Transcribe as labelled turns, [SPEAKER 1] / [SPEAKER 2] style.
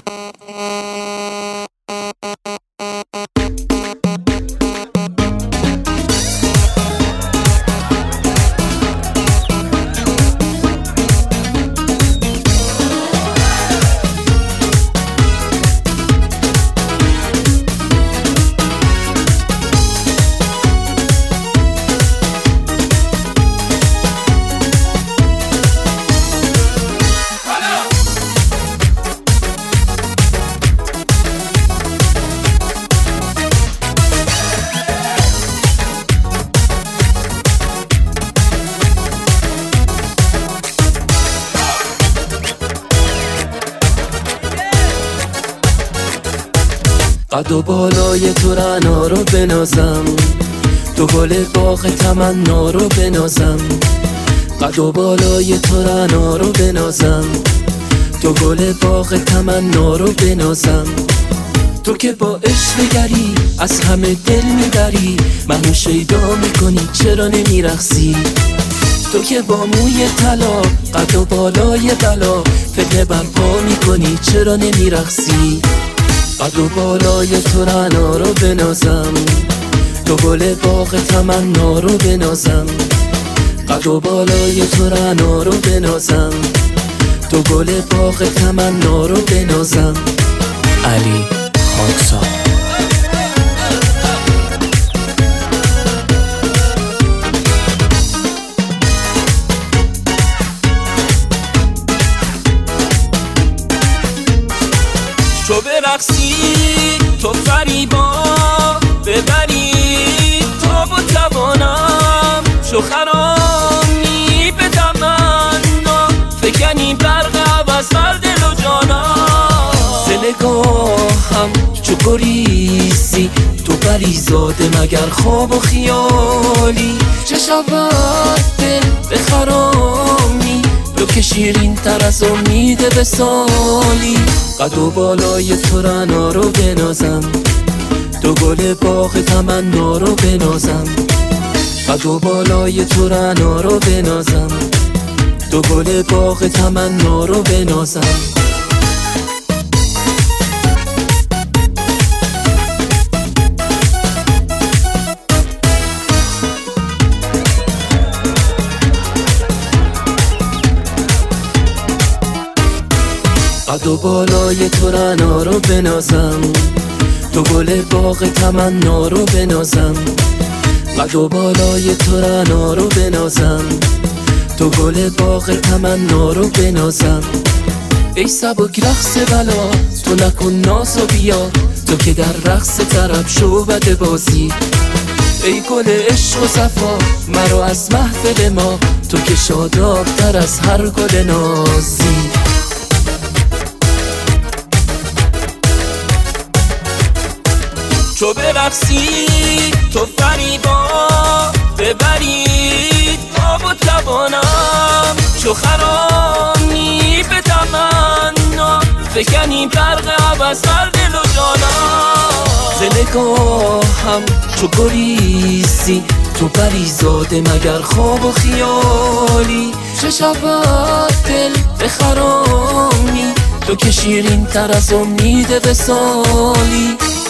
[SPEAKER 1] قد و بالای تو رعنا رو بنازم، تو گل باغ تمنا رو بنازم. قد و بالای تو رعنا رو بنازم، تو گل باغ تمنا رو بنازم. تو که با عشق گری از همه دل میبری، منو شیدا میکنی چرا نمیرقصی؟ تو که با موی طلا قد و بالای بلا فتنه برپا میکنی چرا نمیرقصی؟ قد و بالای تو رعنا رو بنازم، تو گل باغ تمنا رو بنازم. قد و بالای تو رعنا رو بنازم، تو گل باغ تمنا رو بنازم. علی خاکسار.
[SPEAKER 2] تو برقصی تو فریبا ببری تاب و توانم، چو خرامی به تمنا فکنی برق عوض بر دل و جانم.
[SPEAKER 1] ز نگاهم چو گریزی تو پریزاده مگر خواب و خیالی؟ چه شود دل به خرامی تو که شیرین تر از امید وصالی؟ قد و بالای تو رعنا رو بنازم، تو گل باغ تمنا رو بنازم. قد و بالای تو رعنا رو بنازم، تو گل باغ تمنا رو بنازم. قد و بالای تو رعنا رو بنازم، تو گل باغ تمنا رو بنازم. قد و بالای تو رعنا رو بنازم، تو گل باغ تمنا رو بنازم. ای سبک رقص بلا تو نکن ناز و بیا، تو که در رقص طرب شو بد بازی. ای گل عشق و صفا مرو از محفل ما، تو که شاداب تر از هر گل نازی.
[SPEAKER 2] تو برقصی تو فریبا ببری تاب و توانم، چو خرامی به تمنا فکنی برق عوض بر دل و جانم.
[SPEAKER 1] ز نگاهم چو گریزی تو پریزاده مگر خواب و خیالی؟ چه شود دل به خرامی تو که شیرین تر از امید وصالی؟